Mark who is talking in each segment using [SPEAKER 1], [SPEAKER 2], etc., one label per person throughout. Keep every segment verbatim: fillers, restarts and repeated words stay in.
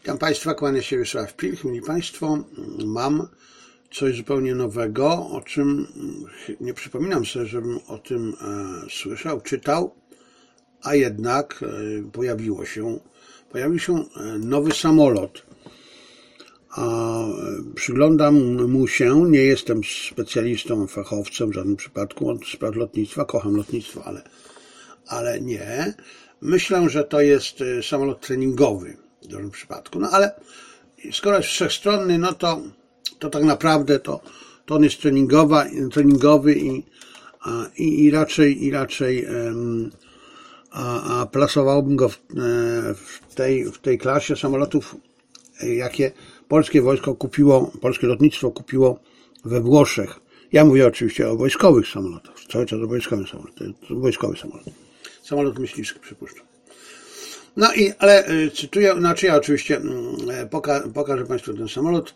[SPEAKER 1] Witam Państwa, kłania się Wiesław Pilch. Mili Państwo, mam coś zupełnie nowego, o czym nie przypominam sobie, żebym o tym e, słyszał, czytał, a jednak e, pojawiło się, pojawił się nowy samolot. A przyglądam mu się, nie jestem specjalistą, fachowcem w żadnym przypadku od spraw lotnictwa, kocham lotnictwo, ale, ale nie. Myślę, że to jest samolot treningowy w dużym przypadku. No ale skoro jest wszechstronny, no to, to tak naprawdę to, to on jest treningowa, treningowy i, a, i, i raczej, i raczej um, a, a plasowałbym go w, w, tej, w tej klasie samolotów, jakie polskie wojsko kupiło, polskie lotnictwo kupiło we Włoszech. Ja mówię oczywiście o wojskowych samolotach. Cały czas o wojskowych samolotach. To jest wojskowy samolot. Samolot myśliwski, przypuszczam. No i, ale cytuję, znaczy ja oczywiście poka, pokażę Państwu ten samolot.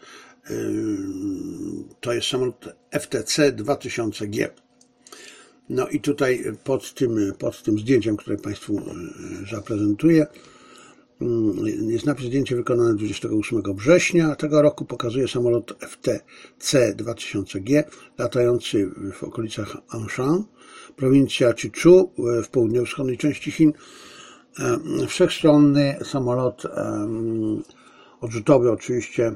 [SPEAKER 1] To jest samolot F T C dwa tysiące G. No i tutaj pod tym, pod tym zdjęciem, które Państwu zaprezentuję, jest napis: zdjęcie wykonane dwudziestego ósmego września tego roku. Pokazuje samolot F T C dwa tysiące G latający w okolicach Anshan, prowincja Chichu w południowo-wschodniej części Chin. Wszechstronny samolot odrzutowy oczywiście.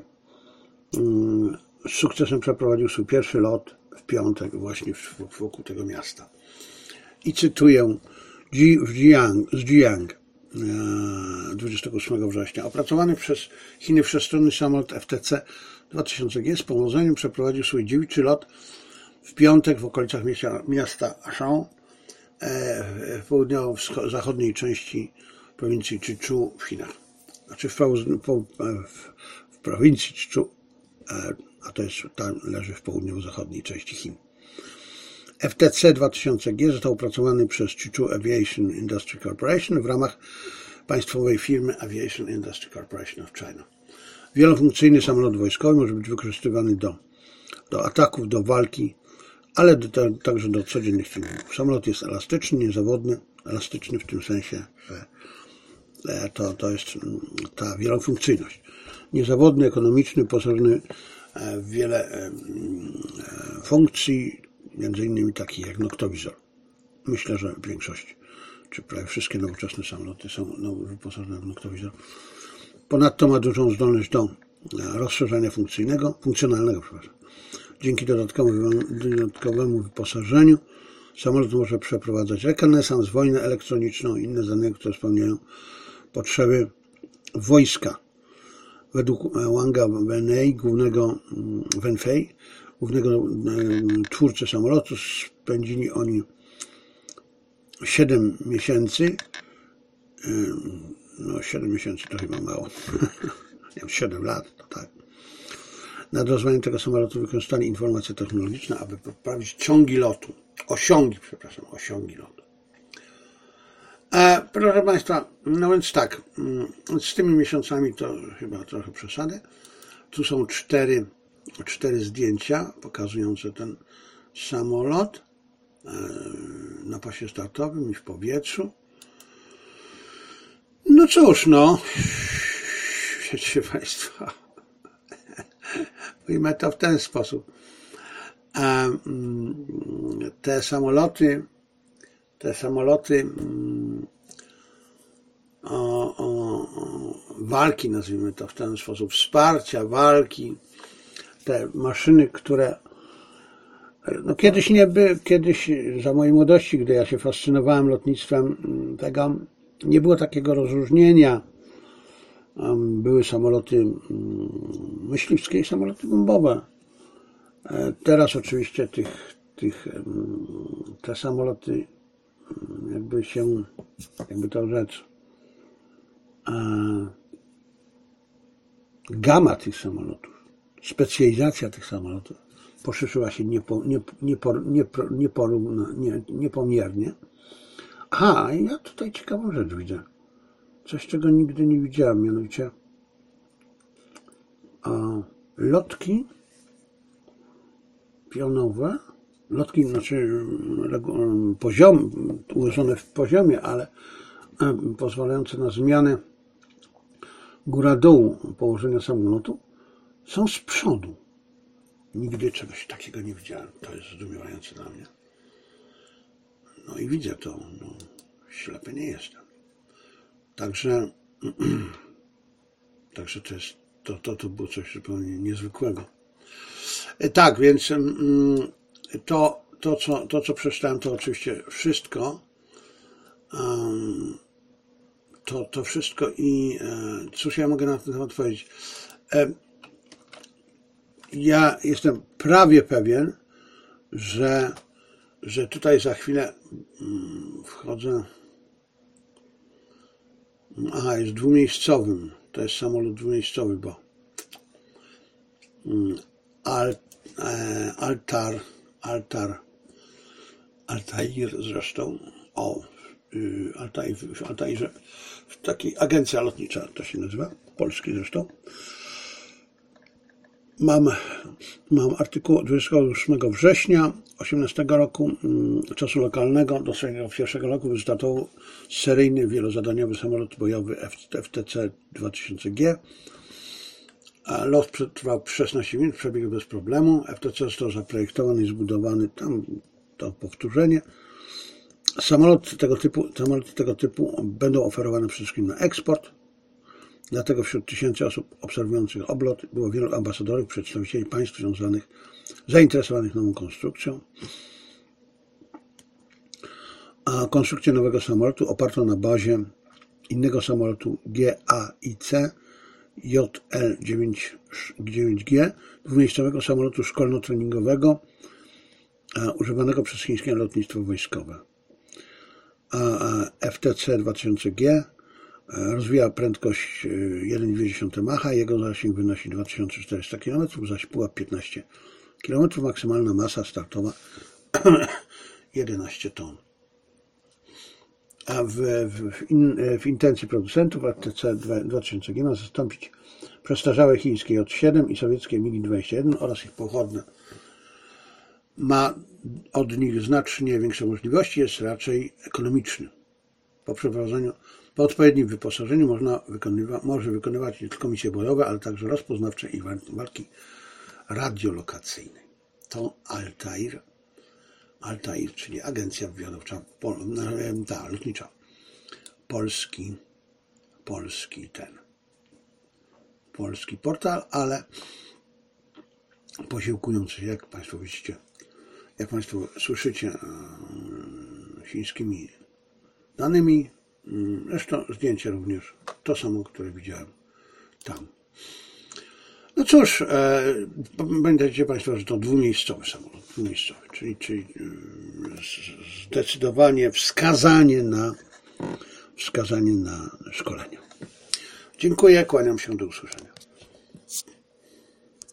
[SPEAKER 1] Z sukcesem przeprowadził swój pierwszy lot w piątek właśnie wokół tego miasta. I cytuję z Jiang dwudziestego ósmego września. Opracowany przez Chiny wszechstronny samolot F T C dwa tysiące G z powodzeniem przeprowadził swój dziewiczy lot w piątek w okolicach miasta Anshan w południowo-zachodniej części prowincji Chichu w Chinach. Znaczy w, w, w prowincji Chichu, a to jest, tam leży w południowo-zachodniej części Chin. F T C dwa tysiące G został opracowany przez Chichu Aviation Industry Corporation w ramach państwowej firmy Aviation Industry Corporation of China. Wielofunkcyjny samolot wojskowy może być wykorzystywany do, do ataków, do walki, ale do, także do codziennych treningów. Samolot jest elastyczny, niezawodny, elastyczny w tym sensie, że to, to jest ta wielofunkcyjność. Niezawodny, ekonomiczny, wyposażony w wiele funkcji, między innymi takich jak noktowizor. Myślę, że większość, czy prawie wszystkie nowoczesne samoloty są wyposażone w noktowizor. Ponadto ma dużą zdolność do rozszerzenia funkcyjnego, funkcjonalnego, przepraszam. Dzięki dodatkowemu wyposażeniu samolot może przeprowadzać rekonesans, wojnę elektroniczną i inne zadania, które spełniają potrzeby wojska. Według Wanga Wenfei, głównego, Wenfei, głównego twórcy samolotu, spędzili oni siedem miesięcy. No siedem miesięcy to chyba mało. Nie wiem, siedem lat, to tak. Nad rozwojem tego samolotu wykorzystali informacje technologiczne, aby poprawić ciągi lotu. Osiągi, przepraszam, osiągi lotu. E, proszę Państwa, no więc tak, z tymi miesiącami to chyba trochę przesadę. Tu są cztery, cztery zdjęcia pokazujące ten samolot e, na pasie startowym i w powietrzu. No cóż, no, wiecie Państwo, ujmę to w ten sposób. Te samoloty, te samoloty o, o, o walki, nazwijmy to w ten sposób, wsparcia, walki, te maszyny, które no kiedyś nie by, kiedyś za mojej młodości, gdy ja się fascynowałem lotnictwem, tego nie było takiego rozróżnienia. Były samoloty myśliwskie i samoloty bombowe. Teraz oczywiście tych, tych, te samoloty jakby się, jakby to rzec, gama tych samolotów, specjalizacja tych samolotów poszerzyła się niepo, nie, niepo, niepo, nieporówna, nie, niepomiernie. Aha, ja tutaj ciekawą rzecz widzę. Coś, czego nigdy nie widziałem, mianowicie a, lotki pionowe, lotki, znaczy poziom, ułożone w poziomie, ale pozwalające na zmianę góra-dół położenia samolotu są z przodu. Nigdy czegoś takiego nie widziałem. To jest zdumiewające dla mnie. No i widzę to. No, ślepy nie jestem. Także, także to, jest, to, to, to było coś zupełnie niezwykłego. Tak, więc to, to, co, to, co przeczytałem, to oczywiście wszystko. Um, to, to wszystko i e, cóż ja mogę na ten temat powiedzieć? E, ja jestem prawie pewien, że, że tutaj za chwilę mm, wchodzę. Aha, jest dwumiejscowym. To jest samolot dwumiejscowy, bo mm, Al, e, Altar, Altar, Altair zresztą, o, y, Altair, w Altairze, w takiej agencja lotnicza to się nazywa, polski zresztą. Mam, mam artykuł dwudziestego ósmego września osiemnastego roku czasu lokalnego do pierwszego roku wystartował seryjny wielozadaniowy samolot bojowy F T C dwa tysiące G. Lot trwał szesnaście minut, przebiegł bez problemu. F T C został zaprojektowany i zbudowany, tam to powtórzenie. Samoloty tego typu, samoloty tego typu będą oferowane przede wszystkim na eksport. Dlatego wśród tysięcy osób obserwujących oblot było wielu ambasadorów, przedstawicieli państw związanych, zainteresowanych nową konstrukcją. A konstrukcję nowego samolotu oparto na bazie innego samolotu G A I C J L dziewięć G, dwumiejscowego samolotu szkolno-treningowego używanego przez chińskie lotnictwo wojskowe. A F T C dwa tysiące G rozwija prędkość jeden przecinek dwa Macha, jego zasięg wynosi dwa tysiące czterysta kilometrów, zaś pułap piętnaście kilometrów, maksymalna masa startowa jedenaście ton. A w, w, in, w intencji producentów F T C dwa tysiące G ma zastąpić przestarzałe chińskie J siedem i sowieckie MiG dwadzieścia jeden oraz ich pochodne. Ma od nich znacznie większe możliwości, jest raczej ekonomiczny. Po przeprowadzeniu, po odpowiednim wyposażeniu można wykonywa, może wykonywać nie tylko misje bojowe, ale także rozpoznawcze i walki radiolokacyjne. To Altair, Altair, czyli agencja wywiadowcza, ta lotnicza, polski, polski ten, polski portal, ale posiłkujący się, jak Państwo widzicie, jak Państwo słyszycie, chińskimi danymi. Zresztą zdjęcie również to samo, które widziałem tam. No cóż, e, pamiętajcie Państwo, że to dwumiejscowy samolot, dwumiejscowy, czyli, czyli e, zdecydowanie wskazanie na, wskazanie na szkolenie. Dziękuję, kłaniam się, do usłyszenia.